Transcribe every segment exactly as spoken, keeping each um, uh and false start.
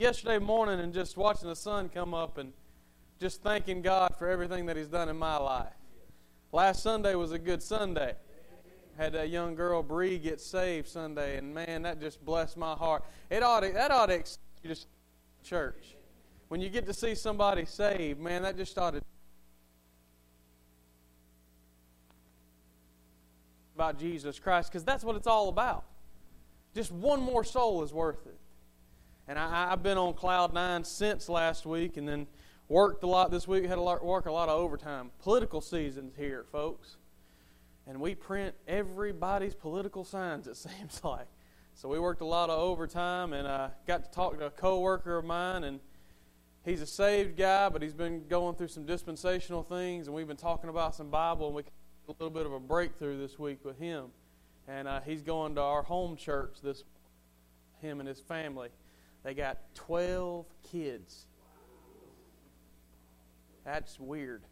yesterday morning and just watching the sun come up and just thanking God for everything that He's done in my life. Last Sunday was a good Sunday. Had that young girl Bree get saved Sunday, and man, that just blessed my heart. It ought to, that ought to excite you to church. When you get to see somebody saved, man, that just ought to about Jesus Christ, because that's what it's all about. Just one more soul is worth it. And I, I've been on cloud nine since last week, and then worked a lot this week. Had to work a lot of overtime. Political season's here, folks. And we print everybody's political signs, it seems like. So we worked a lot of overtime, and I got to talk to a coworker of mine, and he's a saved guy, but he's been going through some dispensational things, and we've been talking about some Bible, and we got a little bit of a breakthrough this week with him. And uh, he's going to our home church this him and his family. They got twelve kids. That's weird.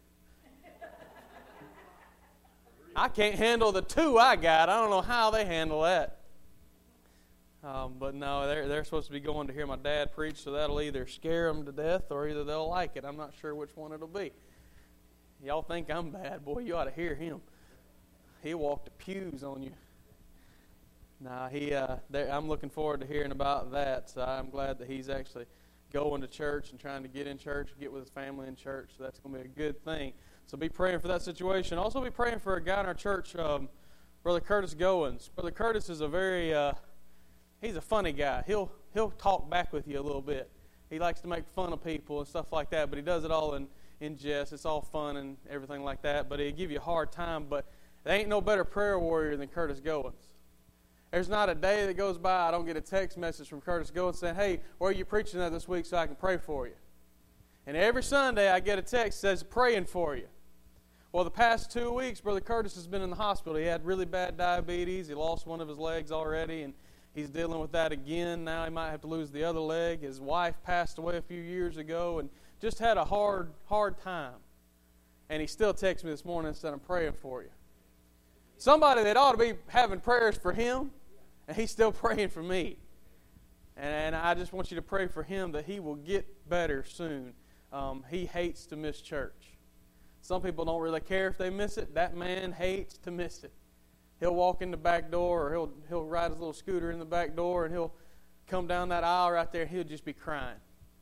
I can't handle the two I got. I don't know how they handle that. Um, but no, they're, they're supposed to be going to hear my dad preach, so that'll either scare them to death or either they'll like it. I'm not sure which one it'll be. Y'all think I'm bad? Boy, you ought to hear him. He walked the pews on you. Nah, he. Uh, I'm looking forward to hearing about that, so I'm glad that he's actually going to church and trying to get in church, get with his family in church, so that's going to be a good thing. So be praying for that situation. Also be praying for a guy in our church, um, Brother Curtis Goins. Brother Curtis is a very, uh, he's a funny guy. He'll he'll talk back with you a little bit. He likes to make fun of people and stuff like that, but he does it all in, in jest. It's all fun and everything like that, but he'll give you a hard time. But there ain't no better prayer warrior than Curtis Goins. There's not a day that goes by I don't get a text message from Curtis Goins saying, hey, where are you preaching at this week so I can pray for you? And every Sunday I get a text that says, praying for you. Well, the past two weeks, Brother Curtis has been in the hospital. He had really bad diabetes. He lost one of his legs already, and he's dealing with that again. Now he might have to lose the other leg. His wife passed away a few years ago and just had a hard, hard time. And he still texts me this morning and said, I'm praying for you. Somebody that ought to be having prayers for him, and he's still praying for me. And, and I just want you to pray for him that he will get better soon. Um, he hates to miss church. Some people don't really care if they miss it. That man hates to miss it. He'll walk in the back door, or he'll he'll ride his little scooter in the back door, and he'll come down that aisle right there, and he'll just be crying.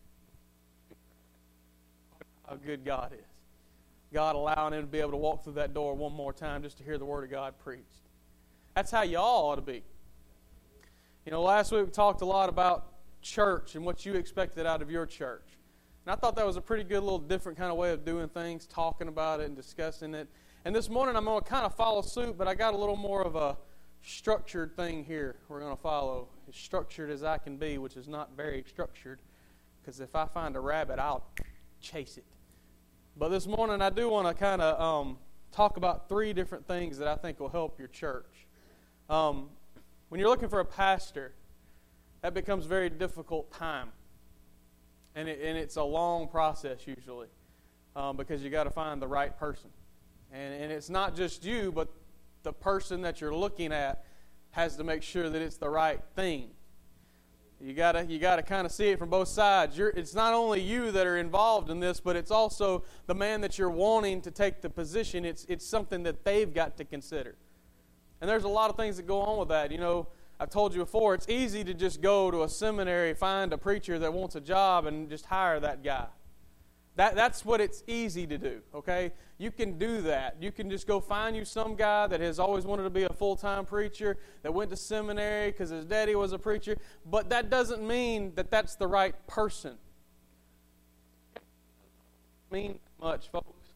How good God is. God allowing him to be able to walk through that door one more time just to hear the Word of God preached. That's how y'all ought to be. You know, last week we talked a lot about church and what you expected out of your church. And I thought that was a pretty good little different kind of way of doing things, talking about it and discussing it. And this morning I'm going to kind of follow suit, but I got a little more of a structured thing here we're going to follow. As structured as I can be, which is not very structured, because if I find a rabbit, I'll chase it. But this morning I do want to kind of um, talk about three different things that I think will help your church. Um, when you're looking for a pastor, that becomes a very difficult time. And, it, and it's a long process usually um, because you got to find the right person. And, and it's not just you, but the person that you're looking at has to make sure that it's the right thing. You gotta you gotta kind of see it from both sides. You're, it's not only you that are involved in this, but it's also the man that you're wanting to take the position. It's it's something that they've got to consider. And there's a lot of things that go on with that. You know, I've told you before, it's easy to just go to a seminary, find a preacher that wants a job, and just hire that guy. That That's what it's easy to do, okay? You can do that. You can just go find you some guy that has always wanted to be a full-time preacher, that went to seminary because his daddy was a preacher, but that doesn't mean that that's the right person. It doesn't mean much, folks.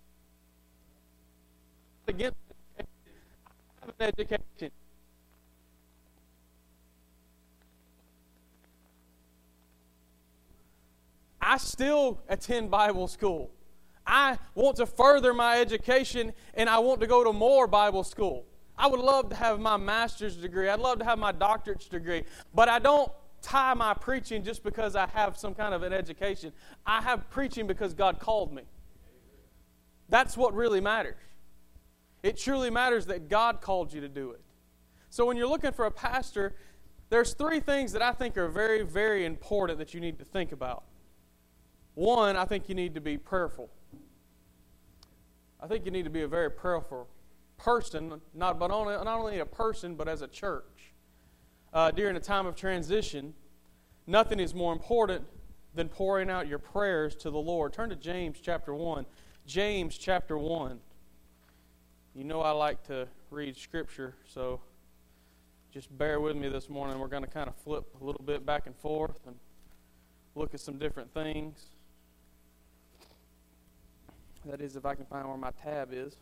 Again, I have an education. I still attend Bible school. I want to further my education, and I want to go to more Bible school. I would love to have my master's degree. I'd love to have my doctorate's degree. But I don't tie my preaching just because I have some kind of an education. I have preaching because God called me. That's what really matters. It truly matters that God called you to do it. So when you're looking for a pastor, there's three things that I think are very, very important that you need to think about. One, I think you need to be prayerful. I think you need to be a very prayerful person, not, but only, not only a person, but as a church. Uh, during a time of transition, nothing is more important than pouring out your prayers to the Lord. Turn to James chapter one. James chapter one. You know I like to read Scripture, so just bear with me this morning. We're going to kind of flip a little bit back and forth and look at some different things. That is, if I can find where my tab is.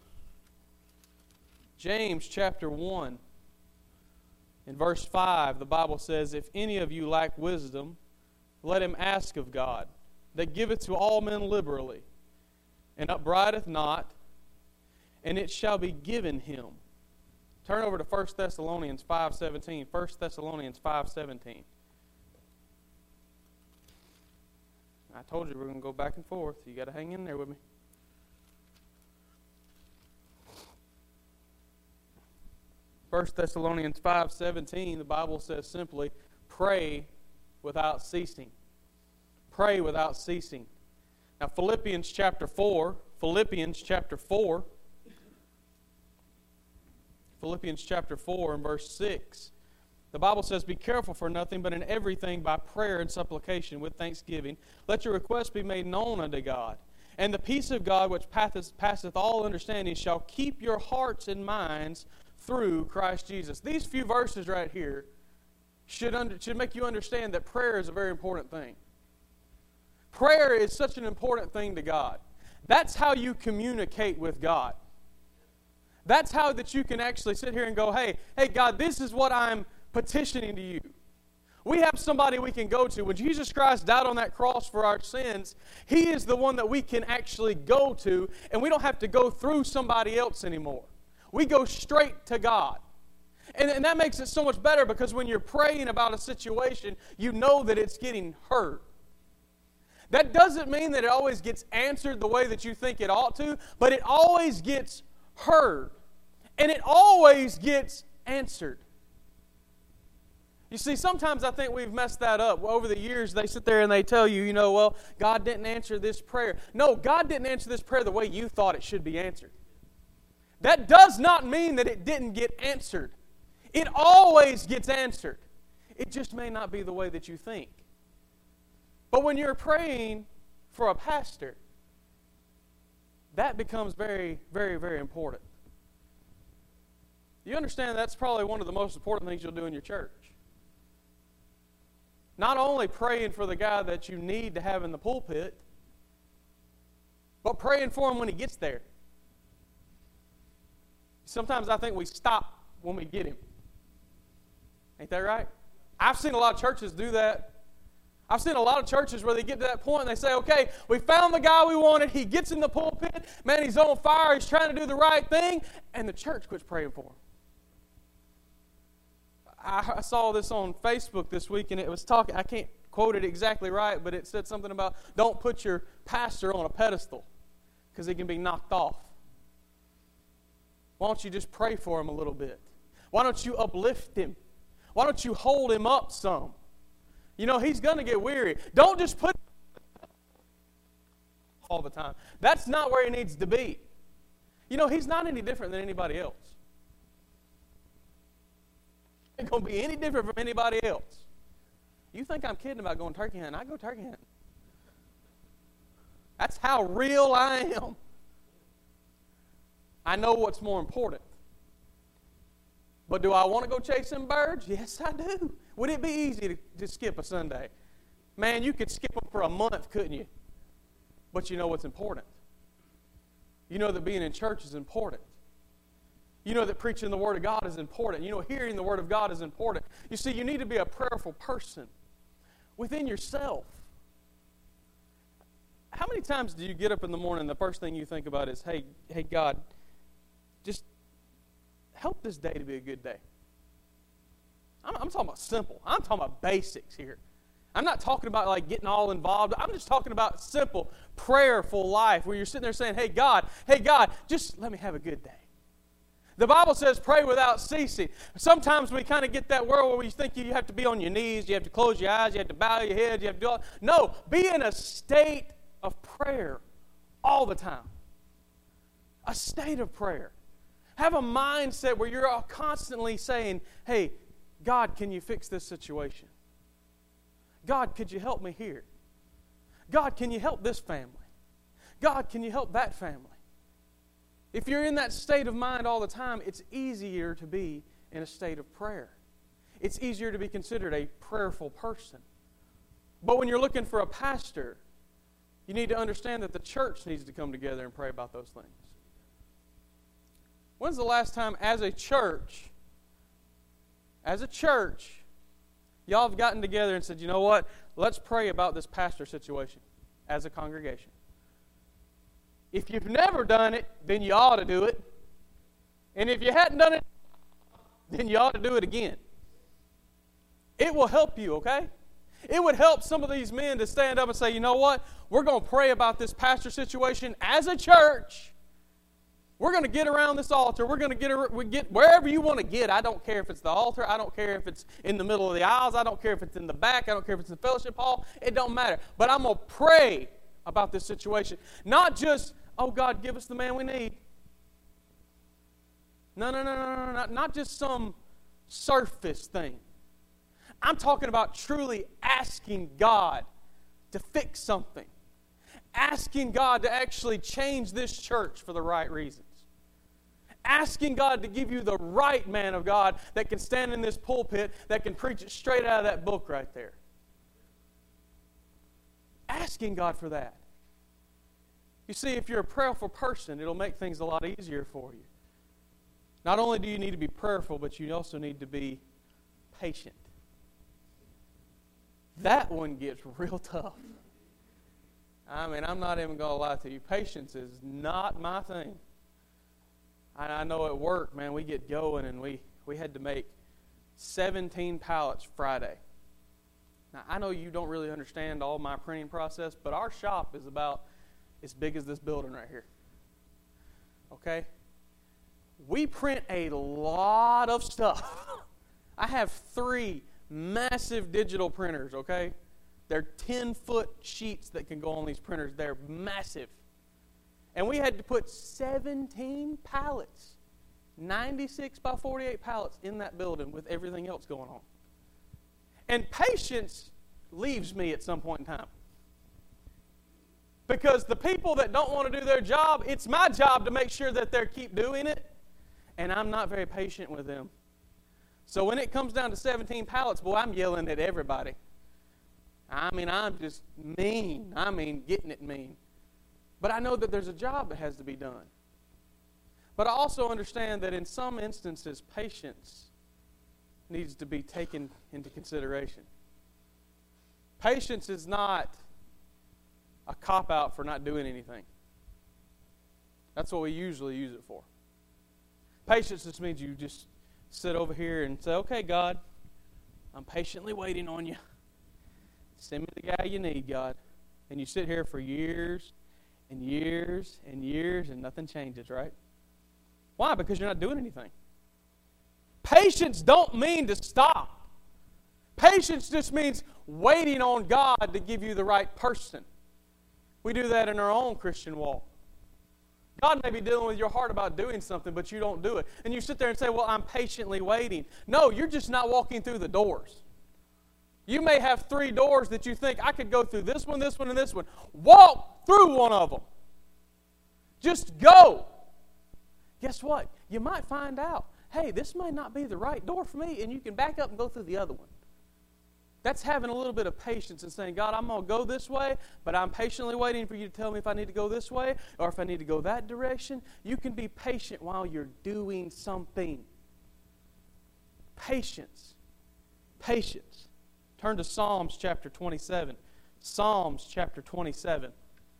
James chapter one. In verse five, the Bible says, "If any of you lack wisdom, let him ask of God, that giveth to all men liberally, and upbraideth not, and it shall be given him." Turn over to First Thessalonians five seventeen. First Thessalonians five seventeen. I told you we're going to go back and forth. You got to hang in there with me. First Thessalonians five seventeen, the Bible says simply, pray without ceasing. Pray without ceasing. Now Philippians chapter four, Philippians chapter four, Philippians chapter four and verse six, the Bible says, "Be careful for nothing, but in everything by prayer and supplication with thanksgiving, let your requests be made known unto God. And the peace of God, which passeth, passeth all understanding, shall keep your hearts and minds through Christ Jesus." These few verses right here should, under, should make you understand that prayer is a very important thing. Prayer is such an important thing to God. That's how you communicate with God. That's how that you can actually sit here and go, hey, hey God, this is what I'm petitioning to you. We have somebody we can go to. When Jesus Christ died on that cross for our sins, He is the one that we can actually go to, and we don't have to go through somebody else anymore. We go straight to God. And, and that makes it so much better, because when you're praying about a situation, you know that it's getting heard. That doesn't mean that it always gets answered the way that you think it ought to, but it always gets heard. And it always gets answered. You see, sometimes I think we've messed that up. Over the years, they sit there and they tell you, you know, well, God didn't answer this prayer. No, God didn't answer this prayer the way you thought it should be answered. That does not mean that it didn't get answered. It always gets answered. It just may not be the way that you think. But when you're praying for a pastor, that becomes very, very, very important. You understand that's probably one of the most important things you'll do in your church. Not only praying for the guy that you need to have in the pulpit, but praying for him when he gets there. Sometimes I think we stop when we get him. Ain't that right? I've seen a lot of churches do that. I've seen a lot of churches where they get to that point and they say, okay, we found the guy we wanted. He gets in the pulpit. Man, he's on fire. He's trying to do the right thing. And the church quits praying for him. I, I saw this on Facebook this week, and it was talking, I can't quote it exactly right, but it said something about don't put your pastor on a pedestal because he can be knocked off. Why don't you just pray for him a little bit? Why don't you uplift him? Why don't you hold him up some? You know, he's going to get weary. Don't just put him all the time. That's not where he needs to be. You know, he's not any different than anybody else. He ain't going to be any different from anybody else. You think I'm kidding about going turkey hunting? I go turkey hunting. That's how real I am. I know what's more important. But do I want to go chase some birds? Yes, I do. Would it be easy to, to skip a Sunday? Man, you could skip them for a month, couldn't you? But you know what's important. You know that being in church is important. You know that preaching the Word of God is important. You know hearing the Word of God is important. You see, you need to be a prayerful person within yourself. How many times do you get up in the morning and the first thing you think about is, hey, hey God, just help this day to be a good day. I'm, I'm talking about simple. I'm talking about basics here. I'm not talking about like getting all involved. I'm just talking about simple, prayerful life where you're sitting there saying, hey God, hey God, just let me have a good day. The Bible says pray without ceasing. Sometimes we kind of get that world where you think you have to be on your knees, you have to close your eyes, you have to bow your head, you have to do all. No, be in a state of prayer all the time. A state of prayer. Have a mindset where you're constantly saying, hey, God, can you fix this situation? God, could you help me here? God, can you help this family? God, can you help that family? If you're in that state of mind all the time, it's easier to be in a state of prayer. It's easier to be considered a prayerful person. But when you're looking for a pastor, you need to understand that the church needs to come together and pray about those things. When's the last time as a church, as a church, y'all have gotten together and said, you know what, let's pray about this pastor situation as a congregation? If you've never done it, then you ought to do it. And if you hadn't done it, then you ought to do it again. It will help you, okay? It would help some of these men to stand up and say, you know what, we're going to pray about this pastor situation as a church. We're going to get around this altar. We're going to get, we get wherever you want to get. I don't care if it's the altar. I don't care if it's in the middle of the aisles. I don't care if it's in the back. I don't care if it's in the fellowship hall. It don't matter. But I'm going to pray about this situation. Not just, oh, God, give us the man we need. No, no, no, no, no, no. Not just some surface thing. I'm talking about truly asking God to fix something. Asking God to actually change this church for the right reasons. Asking God to give you the right man of God that can stand in this pulpit, that can preach it straight out of that book right there. Asking God for that. You see, if you're a prayerful person, it'll make things a lot easier for you. Not only do you need to be prayerful, but you also need to be patient. That one gets real tough. I mean, I'm not even going to lie to you. Patience is not my thing. I, I know at work, man, we get going and we, we had to make seventeen pallets Friday. Now, I know you don't really understand all my printing process, but our shop is about as big as this building right here. Okay? We print a lot of stuff. I have three massive digital printers, okay? They're ten-foot sheets that can go on these printers. They're massive. And we had to put seventeen pallets, ninety-six by forty-eight pallets in that building with everything else going on. And patience leaves me at some point in time. Because the people that don't want to do their job, it's my job to make sure that they keep doing it. And I'm not very patient with them. So when it comes down to seventeen pallets, boy, I'm yelling at everybody. I mean, I'm just mean. I mean, getting it mean. But I know that there's a job that has to be done. But I also understand that in some instances, patience needs to be taken into consideration. Patience is not a cop-out for not doing anything. That's what we usually use it for. Patience just means you just sit over here and say, okay, God, I'm patiently waiting on you. Send me the guy you need, God. And you sit here for years and years and years and nothing changes, right? Why? Because you're not doing anything. Patience don't mean to stop. Patience just means waiting on God to give you the right person. We do that in our own Christian walk. God may be dealing with your heart about doing something, but you don't do it. And you sit there and say, well, I'm patiently waiting. No, you're just not walking through the doors. You may have three doors that you think, I could go through this one, this one, and this one. Walk through one of them. Just go. Guess what? You might find out, hey, this might not be the right door for me, and you can back up and go through the other one. That's having a little bit of patience and saying, God, I'm going to go this way, but I'm patiently waiting for you to tell me if I need to go this way or if I need to go that direction. You can be patient while you're doing something. Patience. Patience. Turn to Psalms chapter twenty-seven. Psalms chapter twenty-seven.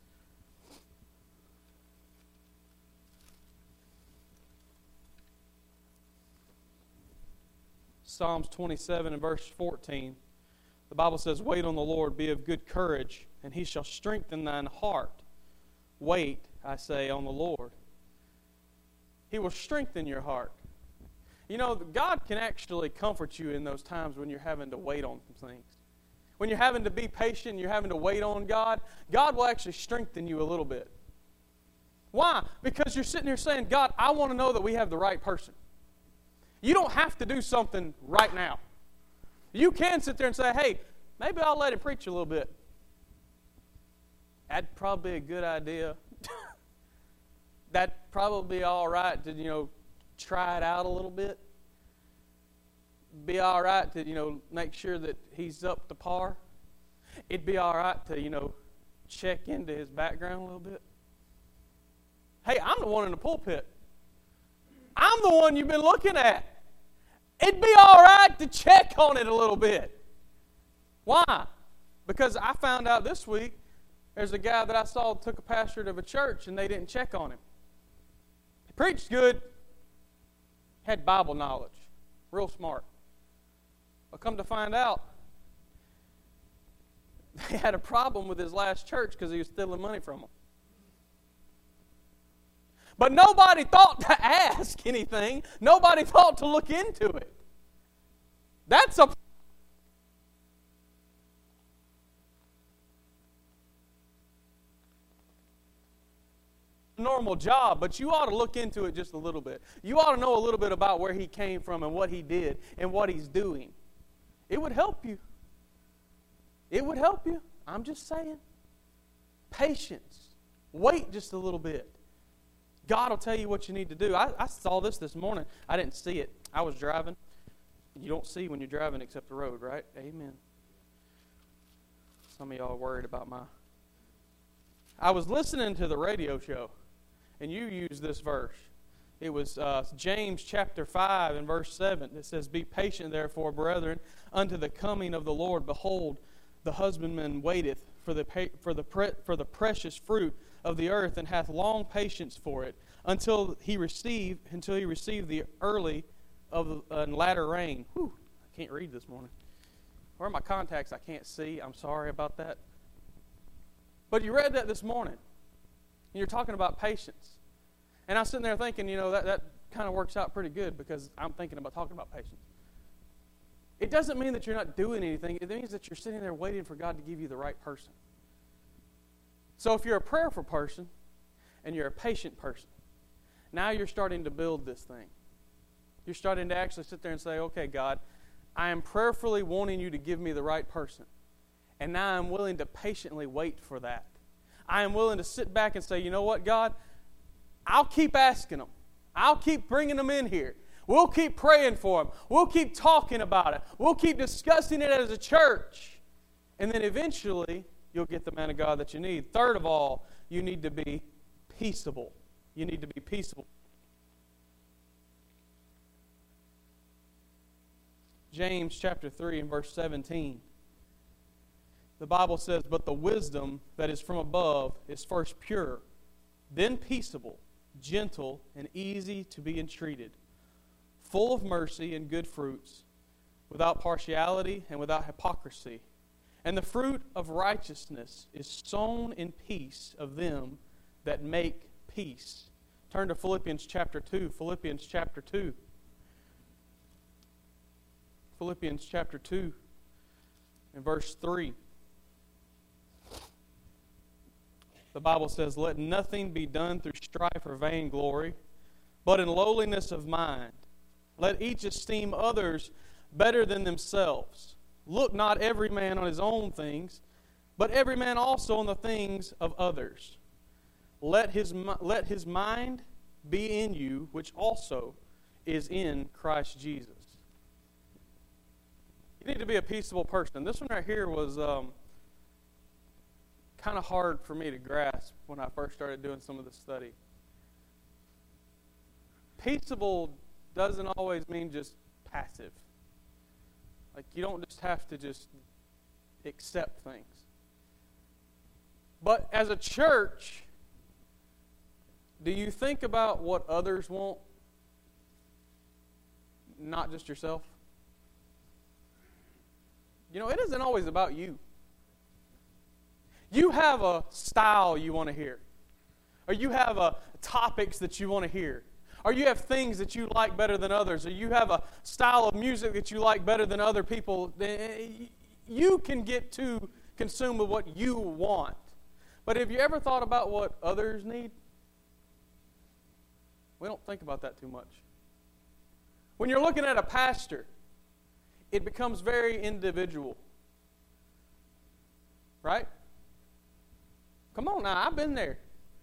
Psalms twenty-seven and verse fourteen. The Bible says, wait on the Lord, be of good courage, and he shall strengthen thine heart. Wait, I say, on the Lord. He will strengthen your heart. You know, God can actually comfort you in those times when you're having to wait on some things. When you're having to be patient, you're having to wait on God, God will actually strengthen you a little bit. Why? Because you're sitting here saying, God, I want to know that we have the right person. You don't have to do something right now. You can sit there and say, hey, maybe I'll let him preach a little bit. That'd probably be a good idea. That'd probably be all right to, you know, try it out a little bit. Be all right to, you know, make sure that he's up to par. It'd be all right to, you know, check into his background a little bit. Hey, I'm the one in the pulpit. I'm the one you've been looking at. It'd be all right to check on it a little bit. Why? Because I found out this week there's a guy that I saw took a pastorate of a church and they didn't check on him. He preached good, had Bible knowledge, real smart. But come to find out, they had a problem with his last church because he was stealing money from them. But nobody thought to ask anything. Nobody thought to look into it. That's a normal job, but you ought to look into it just a little bit. You ought to know a little bit about where he came from and what he did and what he's doing. It would help you. It would help you. I'm just saying. Patience. Wait just a little bit. God will tell you what you need to do. I, I saw this this morning. I didn't see it. I was driving. You don't see when you're driving except the road, right? Amen. Some of y'all are worried about my... I was listening to the radio show, and you used this verse. It was uh, James chapter five and verse seven. It says, be patient, therefore, brethren, unto the coming of the Lord. Behold, the husbandman waiteth for the for the pre, for the precious fruit of the earth, and hath long patience for it, until he receive until he receive the early of the uh, latter rain. Whew, I can't read this morning. Where are my contacts? I can't see. I'm sorry about that. But you read that this morning, and you're talking about patience. And I was sitting there thinking, you know, that, that kind of works out pretty good because I'm thinking about talking about patience. It doesn't mean that you're not doing anything. It means that you're sitting there waiting for God to give you the right person. So if you're a prayerful person and you're a patient person, now you're starting to build this thing. You're starting to actually sit there and say, okay, God, I am prayerfully wanting you to give me the right person. And now I'm willing to patiently wait for that. I am willing to sit back and say, you know what, God? I'll keep asking them. I'll keep bringing them in here. We'll keep praying for them. We'll keep talking about it. We'll keep discussing it as a church. And then eventually, you'll get the man of God that you need. Third of all, you need to be peaceable. You need to be peaceable. James chapter three and verse seventeen. The Bible says, but the wisdom that is from above is first pure, then peaceable, gentle, and easy to be entreated, full of mercy and good fruits, without partiality and without hypocrisy. And the fruit of righteousness is sown in peace of them that make peace. Turn to Philippians chapter two. Philippians chapter two. Philippians chapter two and verse three. The Bible says, let nothing be done through strife or vainglory, but in lowliness of mind. Let each esteem others better than themselves. Look not every man on his own things, but every man also on the things of others. Let his, let his mind be in you, which also is in Christ Jesus. You need to be a peaceable person. This one right here was... Um, kind of hard for me to grasp when I first started doing some of the study. Peaceable doesn't always mean just passive. Like, you don't just have to just accept things. But as a church, do you think about what others want, not just yourself? You know, it isn't always about you. You have a style you want to hear. Or you have a topics that you want to hear. or you have things that you like better than others, or you have a style of music that you like better than other people, you can get too consumed with what you want. But have you ever thought about what others need? We don't think about that too much. When you're looking at a pastor, it becomes very individual. Right? Come on now, I've been there.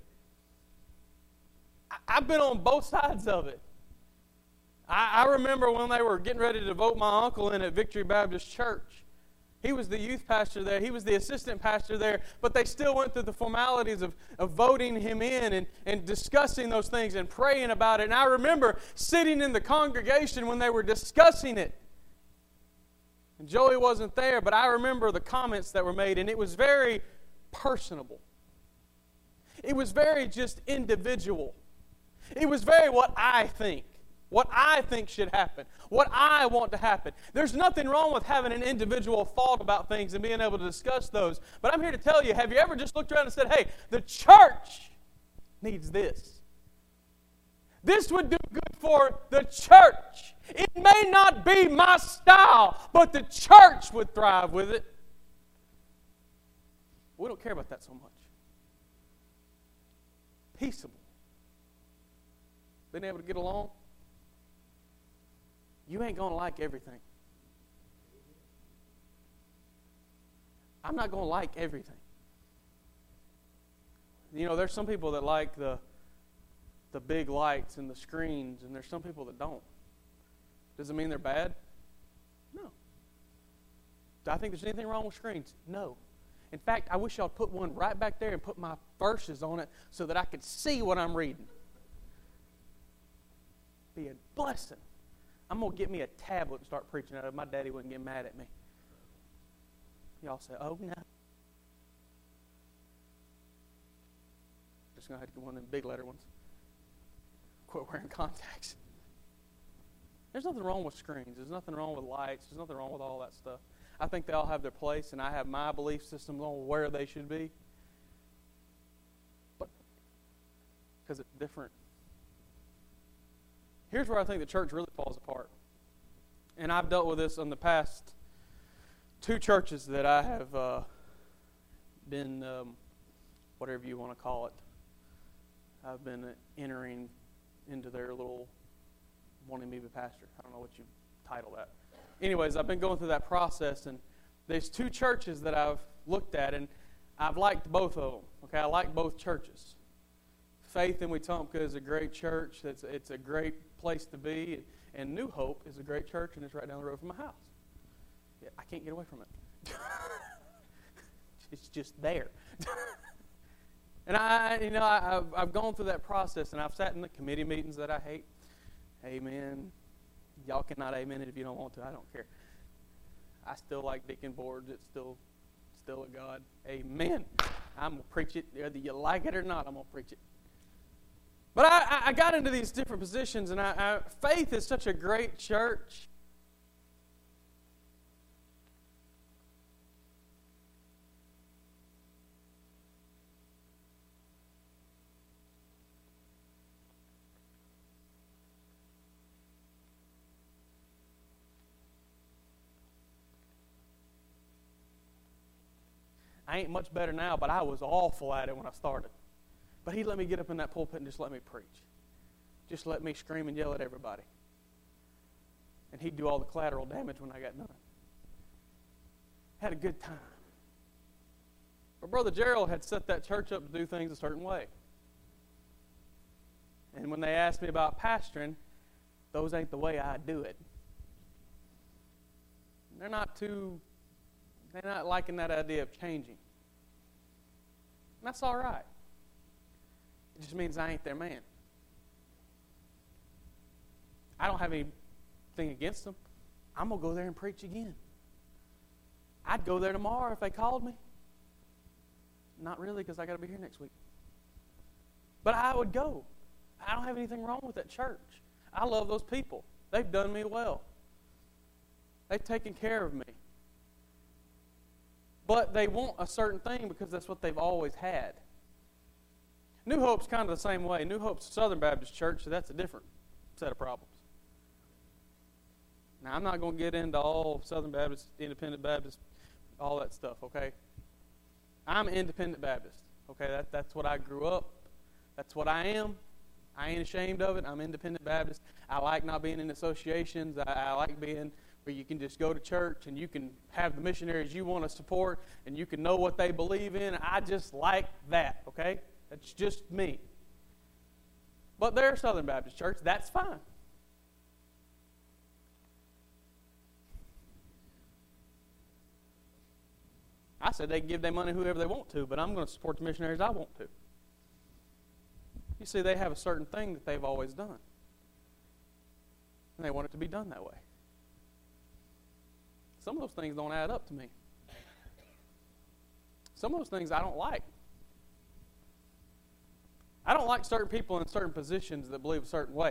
I've been on both sides of it. I, I remember when they were getting ready to vote my uncle in at Victory Baptist Church. He was the youth pastor there. He was the assistant pastor there. But they still went through the formalities of, of voting him in and, and discussing those things and praying about it. And I remember sitting in the congregation when they were discussing it. And Joey wasn't there, but I remember the comments that were made, and it was very personable. It was very just individual. It was very what I think. What I think should happen. What I want to happen. There's nothing wrong with having an individual thought about things and being able to discuss those. But I'm here to tell you, have you ever just looked around and said, hey, the church needs this. This would do good for the church. It may not be my style, but the church would thrive with it. We don't care about that so much. Peaceable. Being able to get along. You ain't going to like everything. I'm not going to like everything. You know, there's some people that like the the big lights and the screens, and there's some people that don't. Does it mean they're bad? No. Do I think there's anything wrong with screens? No. In fact, I wish y'all put one right back there and put my verses on it so that I could see what I'm reading. Be a blessing. I'm going to get me a tablet and start preaching out of it. My daddy wouldn't get mad at me. Y'all say, oh, no. Just going to have to get one of them big letter ones. Quit wearing contacts. There's nothing wrong with screens. There's nothing wrong with lights. There's nothing wrong with all that stuff. I think they all have their place, and I have my belief systems on where they should be. But because it's different. Here's where I think the church really falls apart. And I've dealt with this in the past two churches that I have uh, been, um, whatever you want to call it, I've been entering into their little wanting me to be pastor. I don't know what you title that. Anyways, I've been going through that process, and there's two churches that I've looked at, and I've liked both of them. Okay, I like both churches. Faith in Wetumpka is a great church. It's, it's a great place to be. And New Hope is a great church, and it's right down the road from my house. Yeah, I can't get away from it. It's just there. And I, you know, I, I've, I've gone through that process, and I've sat in the committee meetings that I hate. Amen. Y'all cannot amen it if you don't want to. I don't care. I still like deacon boards. It's still, still a God. Amen. I'm going to preach it. Whether you like it or not, I'm going to preach it. But I, I got into these different positions, and I, I, Faith is such a great church. I ain't much better now, but I was awful at it when I started. But he let me get up in that pulpit and just let me preach. Just let me scream and yell at everybody. And he'd do all the collateral damage when I got done. Had a good time. But Brother Gerald had set that church up to do things a certain way. And when they asked me about pastoring, those ain't the way I do it. They're not too, they're not liking that idea of changing. And that's all right. It just means I ain't their man. I don't have anything against them. I'm going to go there and preach again. I'd go there tomorrow if they called me. Not really, because I got to be here next week. But I would go. I don't have anything wrong with that church. I love those people. They've done me well. They've taken care of me. But they want a certain thing because that's what they've always had. New Hope's kind of the same way. New Hope's a Southern Baptist church, so that's a different set of problems. Now, I'm not going to get into all Southern Baptist, Independent Baptist, all that stuff, okay? I'm an Independent Baptist, okay? That, that's what I grew up. That's what I am. I ain't ashamed of it. I'm Independent Baptist. I like not being in associations. I, I like being where you can just go to church and you can have the missionaries you want to support and you can know what they believe in. I just like that, okay? That's just me. But they're a Southern Baptist church. That's fine. I said they can give their money whoever they want to, but I'm going to support the missionaries I want to. You see, they have a certain thing that they've always done. And they want it to be done that way. Some of those things don't add up to me. Some of those things I don't like. I don't like certain people in certain positions that believe a certain way.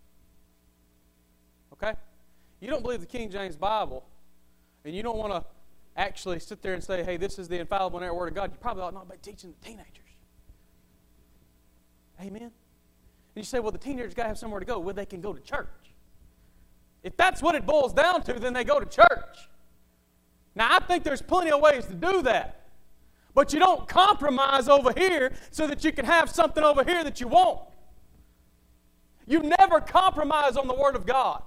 Okay? You don't believe the King James Bible, and you don't want to actually sit there and say, hey, this is the infallible and inerrant Word of God. You probably ought not be teaching the teenagers. Amen? And you say, well, the teenagers got to have somewhere to go. Well, they can go to church. If that's what it boils down to, then they go to church. Now, I think there's plenty of ways to do that. But you don't compromise over here so that you can have something over here that you want. You never compromise on the Word of God.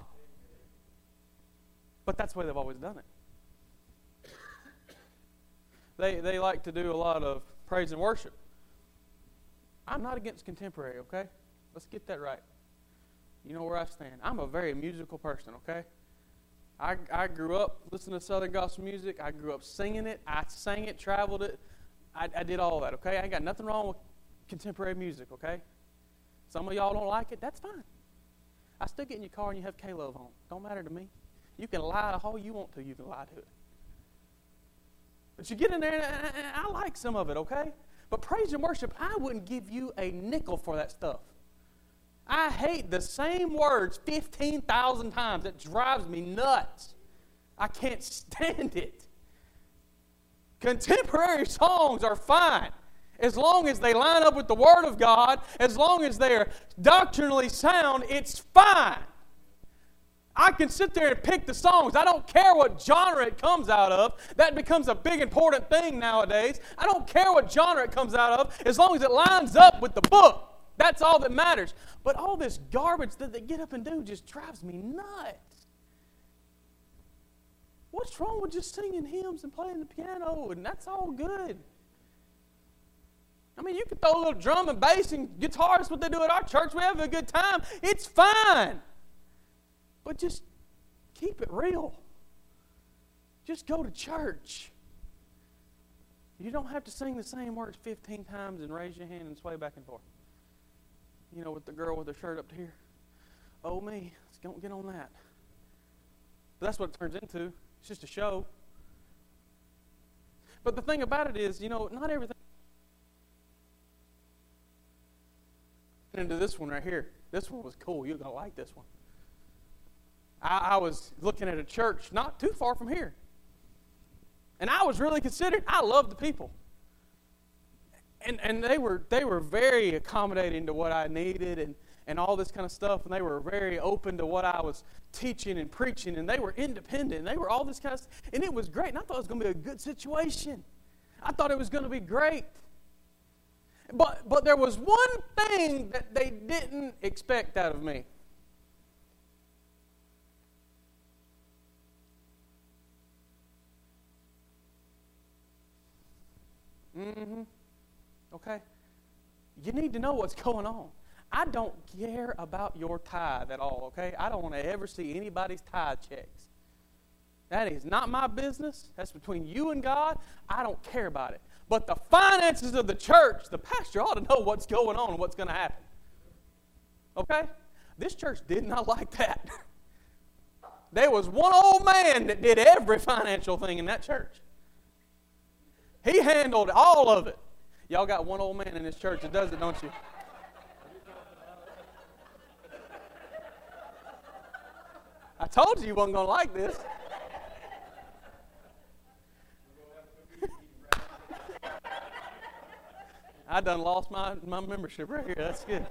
But that's the way they've always done it. They, they like to do a lot of praise and worship. I'm not against contemporary, okay? Let's get that right. You know where I stand. I'm a very musical person, okay? I, I grew up listening to Southern gospel music. I grew up singing it. I sang it, traveled it. I, I did all that, okay? I ain't got nothing wrong with contemporary music, okay? Some of y'all don't like it. That's fine. I still get in your car and you have K-Love on. Don't matter to me. You can lie all you want to. You can lie to it. But you get in there, and I, and I like some of it, okay? But praise and worship, I wouldn't give you a nickel for that stuff. I hate the same words fifteen thousand times. It drives me nuts. I can't stand it. Contemporary songs are fine as long as they line up with the Word of God, as long as they are doctrinally sound, it's fine. I can sit there and pick the songs. I don't care what genre it comes out of. That becomes a big important thing nowadays. I don't care what genre it comes out of as long as it lines up with the book. That's all that matters. But all this garbage that they get up and do just drives me nuts. What's wrong with just singing hymns and playing the piano? And that's all good. I mean, you can throw a little drum and bass and guitar. That's what they do at our church. We have a good time. It's fine. But just keep it real. Just go to church. You don't have to sing the same words fifteen times and raise your hand and sway back and forth. You know, with the girl with her shirt up to here. Oh, me. Let's don't get on that. But that's what it turns into. It's just a show. But the thing about it is, you know, not everything. Into this one right here. This one was cool. You're going to like this one. I, I was looking at a church not too far from here. And I was really considered. I love the people. And and they were they were very accommodating to what I needed and, and all this kind of stuff. And they were very open to what I was teaching and preaching. And they were independent. And they were all this kind of stuff. And it was great. And I thought it was going to be a good situation. I thought it was going to be great. But but there was one thing that they didn't expect out of me. Mm-hmm. Okay? You need to know what's going on. I don't care about your tithe at all, okay? I don't want to ever see anybody's tithe checks. That is not my business. That's between you and God. I don't care about it. But the finances of the church, the pastor ought to know what's going on and what's going to happen. Okay? This church did not like that. There was one old man that did every financial thing in that church. He handled all of it. Y'all got one old man in this church that does it, don't you? I told you you wasn't going to like this. I done lost my, my membership right here. That's good.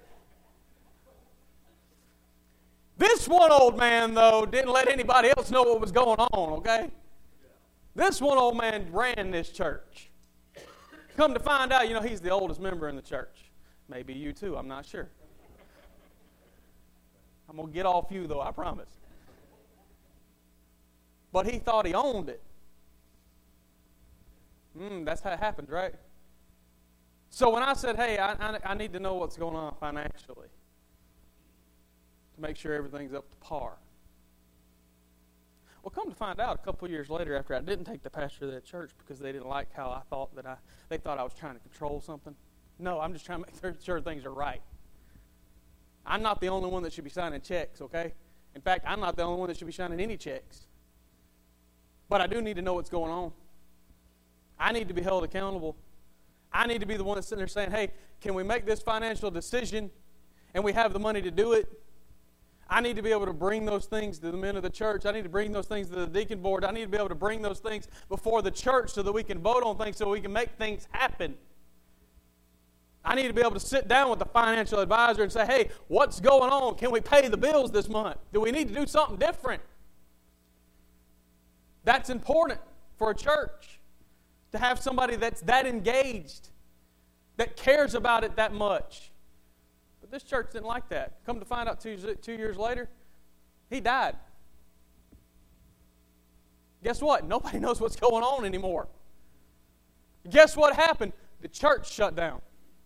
This one old man, though, didn't let anybody else know what was going on, okay? This one old man ran this church. Come to find out, you know, he's the oldest member in the church. Maybe you too, I'm not sure. I'm going to get off you, though, I promise. But he thought he owned it. Mm, that's how it happens, right? So when I said, hey, I, I, I need to know what's going on financially to make sure everything's up to par. Well, come to find out, a couple of years later, after I didn't take the pastor of that church because they didn't like how I thought that I, they thought I was trying to control something. No, I'm just trying to make sure things are right. I'm not the only one that should be signing checks, okay? In fact, I'm not the only one that should be signing any checks. But I do need to know what's going on. I need to be held accountable. I need to be the one that's sitting there saying, hey, can we make this financial decision and we have the money to do it? I need to be able to bring those things to the men of the church. I need to bring those things to the deacon board. I need to be able to bring those things before the church so that we can vote on things so we can make things happen. I need to be able to sit down with the financial advisor and say, hey, what's going on? Can we pay the bills this month? Do we need to do something different? That's important for a church, to have somebody that's that engaged, that cares about it that much. But this church didn't like that. Come to find out two, two years later, he died. Guess what? Nobody knows what's going on anymore. Guess what happened? The church shut down.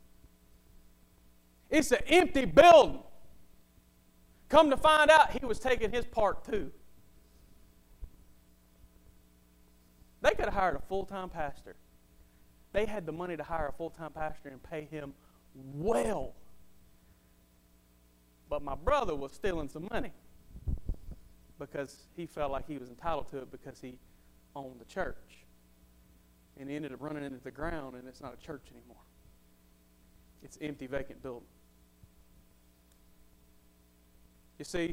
It's an empty building. Come to find out, he was taking his part too. They could have hired a full-time pastor. They had the money to hire a full-time pastor and pay him well. But my brother was stealing some money because he felt like he was entitled to it because he owned the church. And he ended up running into the ground, and it's not a church anymore. It's an empty, vacant building. You see,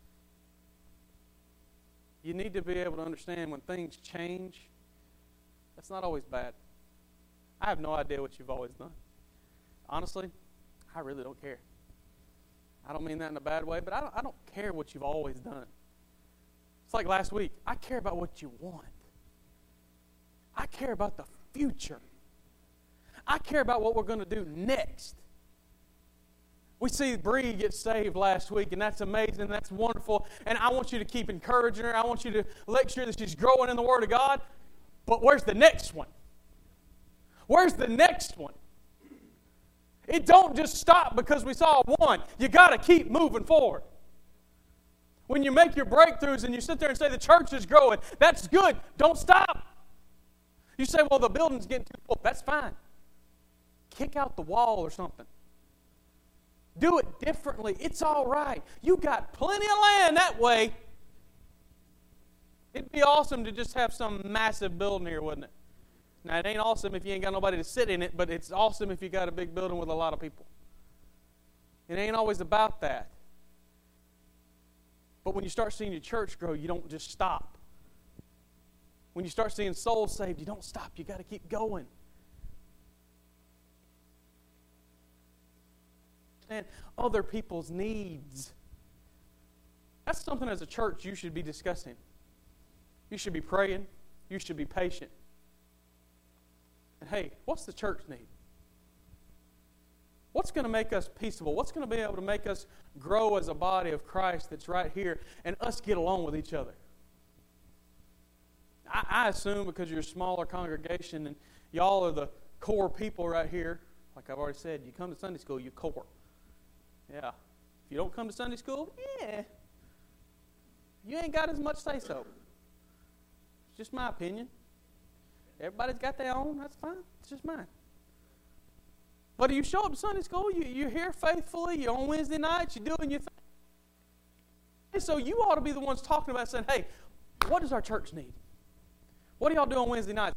you need to be able to understand when things change, that's not always bad. I have no idea what you've always done. Honestly, I really don't care. I don't mean that in a bad way, but I don't, I don't care what you've always done. It's like last week. I care about what you want. I care about the future. I care about what we're going to do next. We see Bree get saved last week, and that's amazing. That's wonderful. And I want you to keep encouraging her. I want you to make sure that she's growing in the Word of God. But where's the next one? Where's the next one? It don't just stop because we saw one. You got to keep moving forward. When you make your breakthroughs and you sit there and say the church is growing, that's good. Don't stop. You say, well, the building's getting too full. That's fine. Kick out the wall or something. Do it differently. It's all right. You got plenty of land that way. It'd be awesome to just have some massive building here, wouldn't it? Now, it ain't awesome if you ain't got nobody to sit in it, but it's awesome if you got a big building with a lot of people. It ain't always about that. But when you start seeing your church grow, you don't just stop. When you start seeing souls saved, you don't stop. You got to keep going. And other people's needs. That's something as a church you should be discussing. You should be praying. You should be patient. And hey, what's the church need? What's going to make us peaceable? What's going to be able to make us grow as a body of Christ that's right here and us get along with each other? I, I assume because you're a smaller congregation and y'all are the core people right here, like I've already said, you come to Sunday school, you core. Yeah. If you don't come to Sunday school, yeah, you ain't got as much say-so. It's just my opinion. Everybody's got their own. That's fine. It's just mine. But if you show up to Sunday school, you, you're here faithfully, you're on Wednesday nights, you're doing your thing. So you ought to be the ones talking about saying, hey, what does our church need? What do y'all do on Wednesday nights?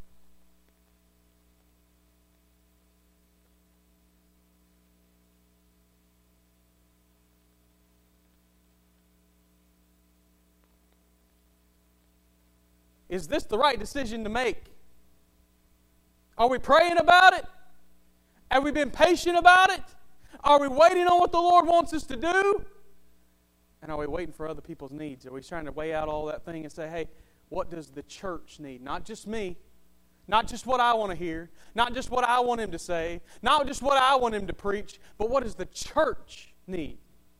Is this the right decision to make? Are we praying about it? Have we been patient about it? Are we waiting on what the Lord wants us to do? And are we waiting for other people's needs? Are we trying to weigh out all that thing and say, hey, what does the church need? Not just me. Not just what I want to hear. Not just what I want him to say. Not just what I want him to preach. But what does the church need?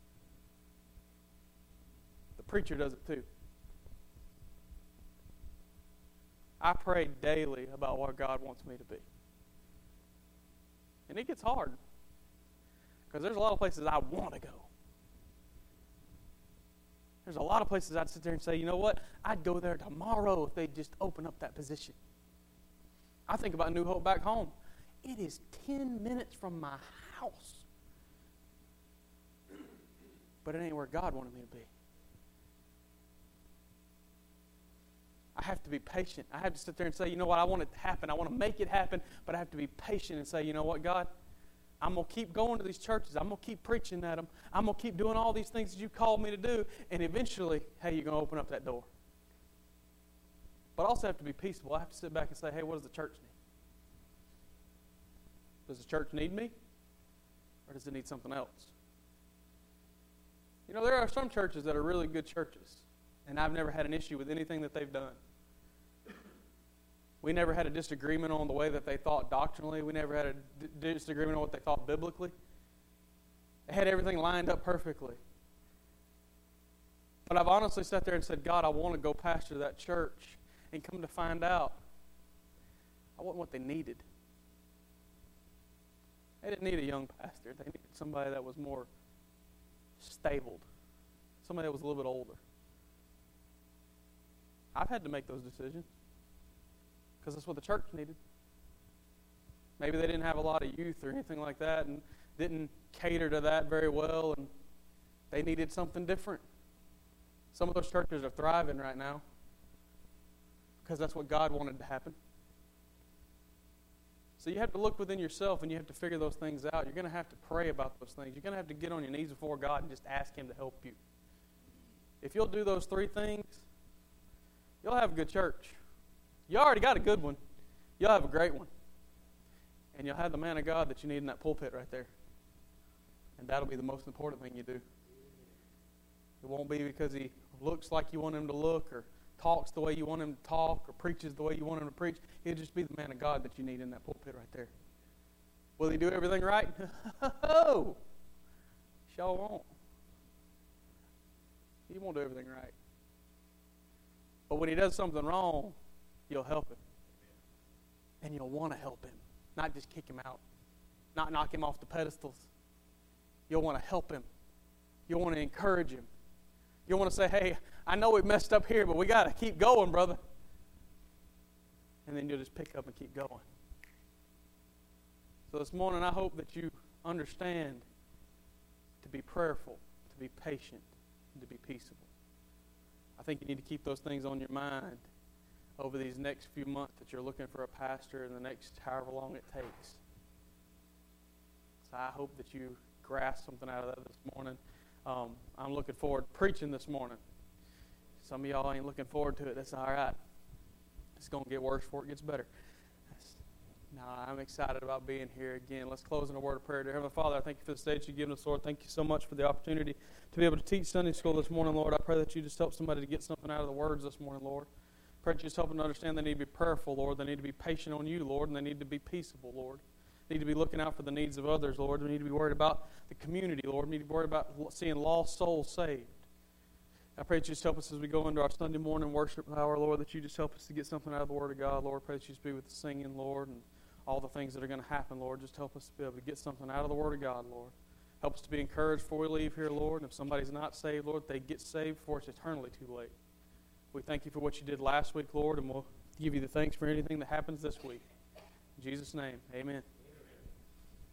The preacher does it too. I pray daily about what God wants me to be. And it gets hard. Because there's a lot of places I want to go. There's a lot of places I'd sit there and say, you know what? I'd go there tomorrow if they'd just open up that position. I think about New Hope back home. It is ten minutes from my house. But it ain't where God wanted me to be. I have to be patient. I have to sit there and say, you know what? I want it to happen. I want to make it happen. But I have to be patient and say, you know what, God? I'm going to keep going to these churches. I'm going to keep preaching at them. I'm going to keep doing all these things that you called me to do. And eventually, hey, you're going to open up that door. But I also have to be peaceable. I have to sit back and say, hey, what does the church need? Does the church need me? Or does it need something else? You know, there are some churches that are really good churches. And I've never had an issue with anything that they've done. We never had a disagreement on the way that they thought doctrinally. We never had a d- disagreement on what they thought biblically. They had everything lined up perfectly. But I've honestly sat there and said, God, I want to go pastor that church. And come to find out, I wasn't what they needed. They didn't need a young pastor. They needed somebody that was more stable. Somebody that was a little bit older. I've had to make those decisions. Because that's what the church needed. Maybe they didn't have a lot of youth or anything like that and didn't cater to that very well, and they needed something different. Some of those churches are thriving right now because that's what God wanted to happen. So you have to look within yourself and you have to figure those things out. You're going to have to pray about those things. You're going to have to get on your knees before God and just ask Him to help you. If you'll do those three things, you'll have a good church. You already got a good one. You'll have a great one. And you'll have the man of God that you need in that pulpit right there. And that'll be the most important thing you do. It won't be because he looks like you want him to look or talks the way you want him to talk or preaches the way you want him to preach. He'll just be the man of God that you need in that pulpit right there. Will he do everything right? Oh, sure won't. He won't do everything right. But when he does something wrong, you'll help him. And you'll want to help him. Not just kick him out. Not knock him off the pedestals. You'll want to help him. You'll want to encourage him. You'll want to say, hey, I know we messed up here, but we got to keep going, brother. And then you'll just pick up and keep going. So this morning, I hope that you understand to be prayerful, to be patient, and to be peaceable. I think you need to keep those things on your mind over these next few months that you're looking for a pastor and the next however long it takes. So I hope that you grasp something out of that this morning. Um, I'm looking forward to preaching this morning. Some of y'all ain't looking forward to it. That's all right. It's going to get worse before it gets better. No, I'm excited about being here again. Let's close in a word of prayer. Dear Heavenly Father, I thank you for the stage you've given us, Lord. Thank you so much for the opportunity to be able to teach Sunday school this morning, Lord. I pray that you just help somebody to get something out of the words this morning, Lord. I pray that you just help them to understand they need to be prayerful, Lord. They need to be patient on you, Lord, and they need to be peaceable, Lord. They need to be looking out for the needs of others, Lord. We need to be worried about the community, Lord. We need to be worried about seeing lost souls saved. I pray that you just help us as we go into our Sunday morning worship hour, Lord, that you just help us to get something out of the Word of God, Lord. I pray that you just be with the singing, Lord, and all the things that are going to happen, Lord. Just help us to be able to get something out of the Word of God, Lord. Help us to be encouraged before we leave here, Lord. And if somebody's not saved, Lord, they get saved before it's eternally too late. We thank you for what you did last week, Lord, and we'll give you the thanks for anything that happens this week. In Jesus' name, amen.